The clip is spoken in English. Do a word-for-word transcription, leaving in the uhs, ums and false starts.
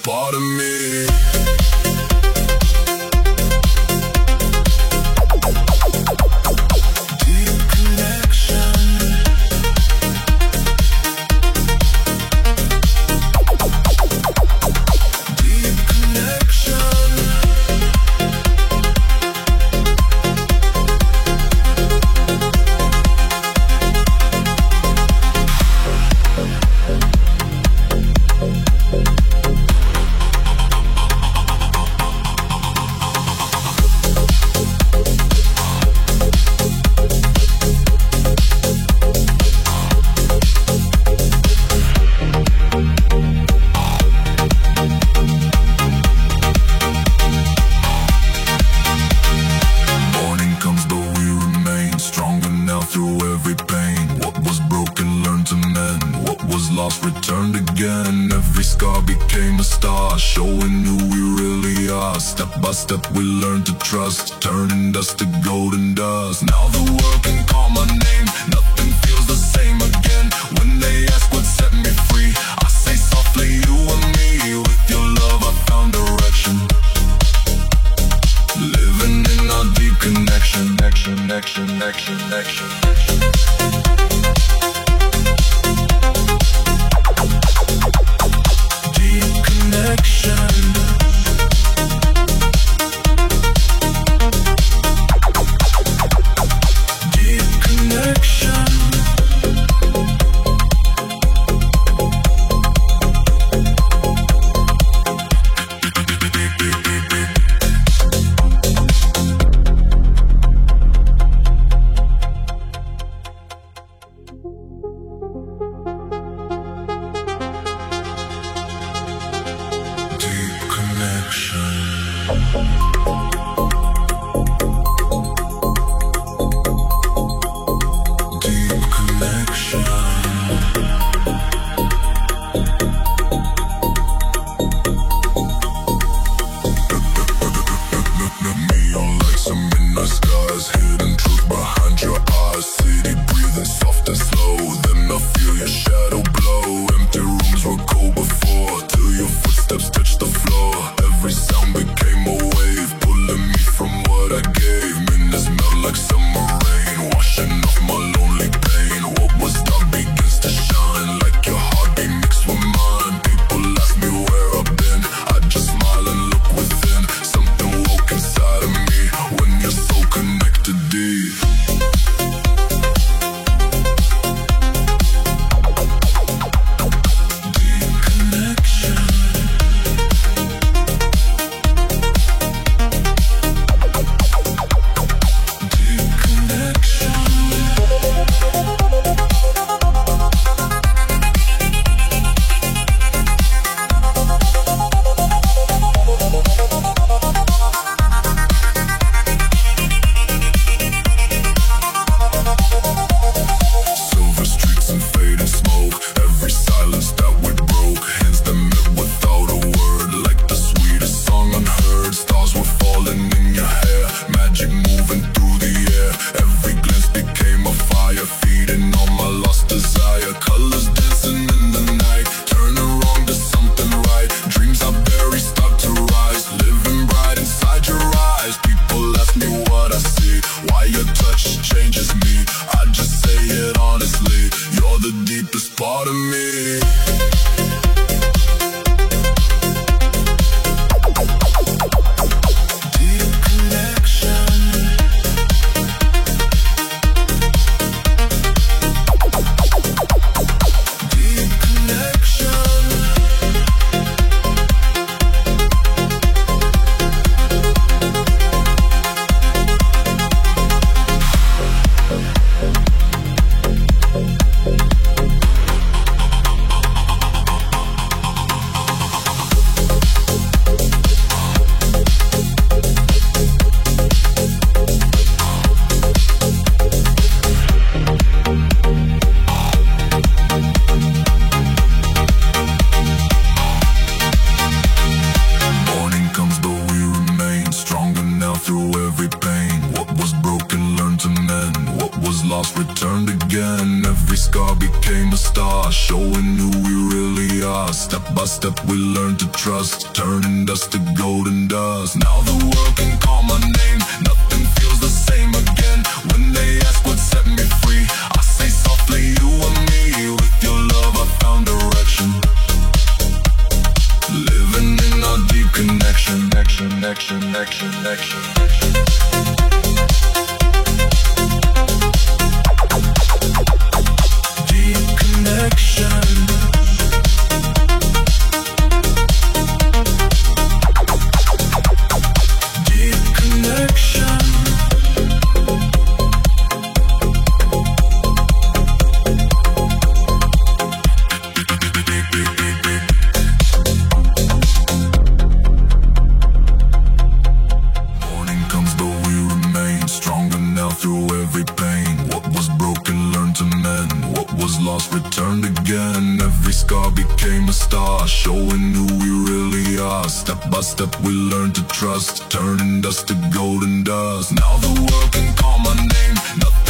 part of me. Returned again, every scar became a star, showing who we really are. Step by step we learned to trust, turning dust to golden dust. Now the world can call my name, nothing feels the same again. When they ask what set me free, I say softly, you and me. With your love I found direction, living in our deep connection. Action, action, action, action, action. Deep connection. Step by step we learn to trust, turning dust to golden dust. Now the world can call my name, nothing feels the same again. When they ask what set me free, I say softly, you and me. With your love I found direction, living in our deep connection. Connection, connection, connection, connection. Deep connection. Returned again, every scar became a star, showing who we really are. Step by step we learn to trust, turning dust to golden dust. Now the world can call my name, nothing